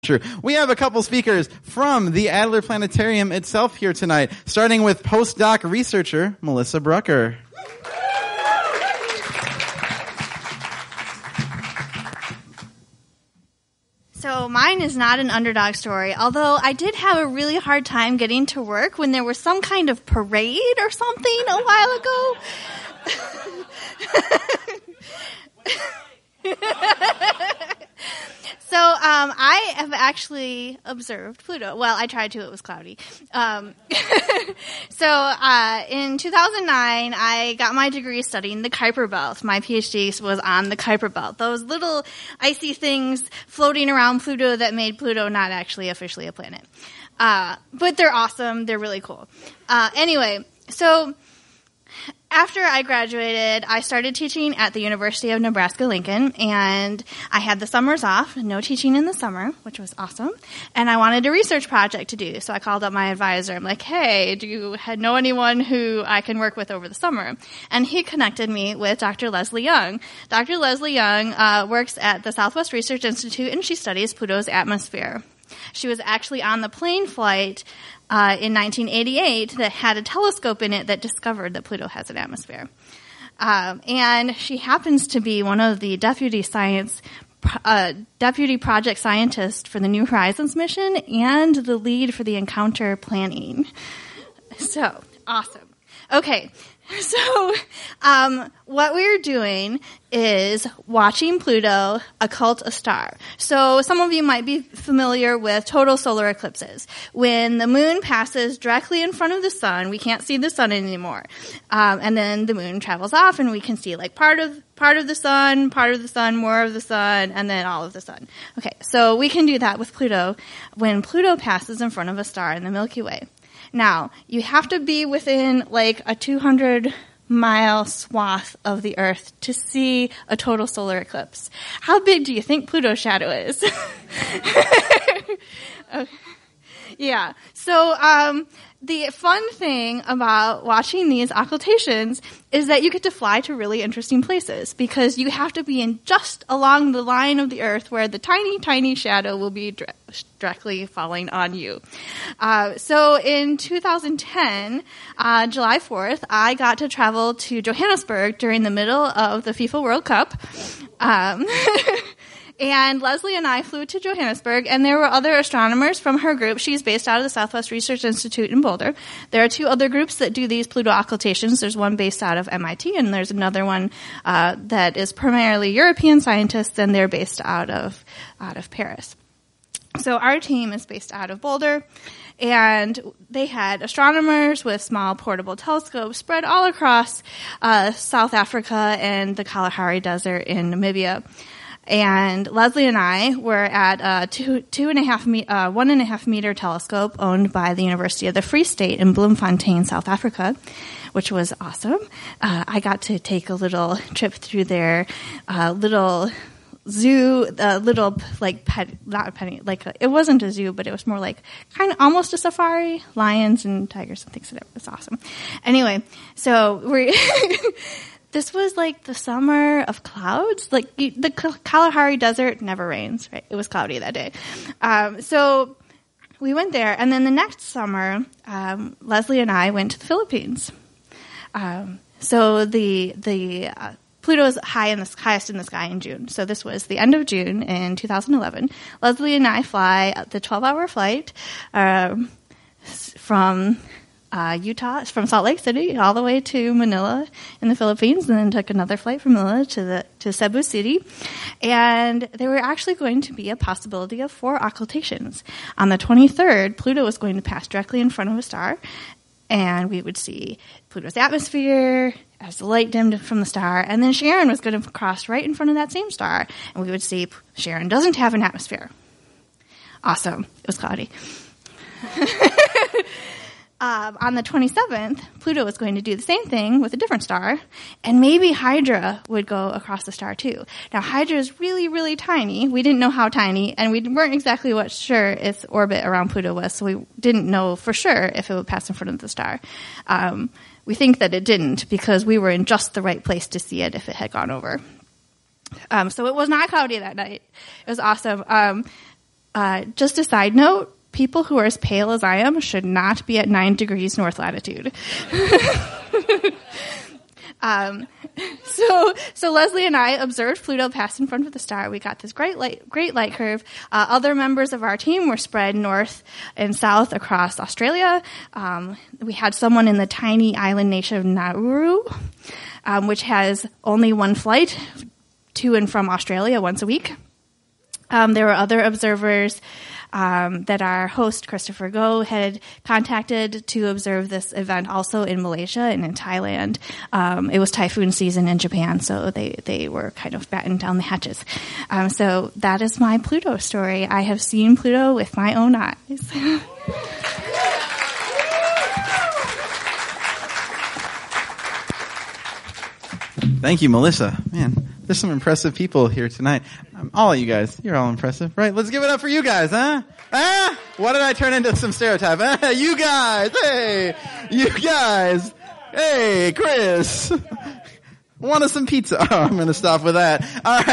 We have a couple speakers from the Adler Planetarium itself here tonight, starting with postdoc researcher Melissa Brucker. So mine is not an underdog story, although I did have a really hard time getting to work when there was some kind of parade or something a while ago. So I have actually observed Pluto. Well, I tried to. It was cloudy. So in 2009, I got my degree studying the Kuiper Belt. My PhD was on the Kuiper Belt, those little icy things floating around Pluto that made Pluto not actually officially a planet. But they're awesome. They're really cool. Anyway, so after I graduated, I started teaching at the University of Nebraska-Lincoln, and I had the summers off, no teaching in the summer, which was awesome, and I wanted a research project to do, so I called up my advisor. I'm like, hey, do you know anyone who I can work with over the summer? And he connected me with Dr. Leslie Young. Dr. Leslie Young works at the Southwest Research Institute, and she studies Pluto's atmosphere. She was actually on the plane flight in 1988 that had a telescope in it that discovered that Pluto has an atmosphere. And she happens to be one of the deputy project scientists for the New Horizons mission and the lead for the Encounter planning. So, awesome. Okay. So, what we're doing is watching Pluto occult a star. So, some of you might be familiar with total solar eclipses. When the moon passes directly in front of the sun, we can't see the sun anymore. And then the moon travels off and we can see like part of the sun, more of the sun, and then all of the sun. Okay. So, we can do that with Pluto when Pluto passes in front of a star in the Milky Way. Now, you have to be within like a 200-mile swath of the Earth to see a total solar eclipse. How big do you think Pluto's shadow is? Okay. Yeah. So, the fun thing about watching these occultations is that you get to fly to really interesting places because you have to be in just along the line of the Earth where the tiny, tiny shadow will be directly falling on you. So in 2010, July 4th, I got to travel to Johannesburg during the middle of the FIFA World Cup. And Leslie and I flew to Johannesburg, and there were other astronomers from her group. She's based out of the Southwest Research Institute in Boulder. There are two other groups that do these Pluto occultations. There's one based out of MIT, and there's another one that is primarily European scientists, and they're based out of Paris. So our team is based out of Boulder, and they had astronomers with small portable telescopes spread all across South Africa and the Kalahari Desert in Namibia. And Leslie and I were at a 1.5 meter telescope owned by the University of the Free State in Bloemfontein, South Africa, which was awesome. I got to take a little trip through their little zoo, it wasn't a zoo, but it was more like kind of almost a safari, lions and tigers and things like that. It was awesome. Anyway, so this was like the summer of clouds. Like the Kalahari Desert never rains, right? It was cloudy that day. So we went there, and then the next summer, Leslie and I went to the Philippines. So the Pluto is highest in the sky in June. So this was the end of June in 2011. Leslie and I fly the 12-hour flight from Utah, from Salt Lake City all the way to Manila in the Philippines, and then took another flight from Manila to Cebu City. And there were actually going to be a possibility of 4 occultations. On the 23rd, Pluto was going to pass directly in front of a star, and we would see Pluto's atmosphere as the light dimmed from the star, and then Charon was going to cross right in front of that same star, and we would see Charon doesn't have an atmosphere. Awesome. It was cloudy. On the 27th, Pluto was going to do the same thing with a different star, and maybe Hydra would go across the star too. Now, Hydra is really, really tiny. We didn't know how tiny, and we weren't exactly sure its orbit around Pluto was, so we didn't know for sure if it would pass in front of the star. We think that it didn't because we were in just the right place to see it if it had gone over. So it was not cloudy that night. It was awesome. Just a side note, people who are as pale as I am should not be at 9 degrees north latitude. So Leslie and I observed Pluto pass in front of the star. We got this great light curve. Other members of our team were spread north and south across Australia. We had someone in the tiny island nation of Nauru, which has only one flight to and from Australia once a week. There were other observers that our host, Christopher Goh, had contacted to observe this event also in Malaysia and in Thailand. It was typhoon season in Japan, so they were kind of battened down the hatches. So that is my Pluto story. I have seen Pluto with my own eyes. Thank you, Melissa. Man, there's some impressive people here tonight. All of you guys, you're all impressive, right? Let's give it up for you guys, huh? What did I turn into some stereotype? You guys, hey! You guys! Hey, Chris! Want some pizza? Oh, I'm gonna stop with that. All right.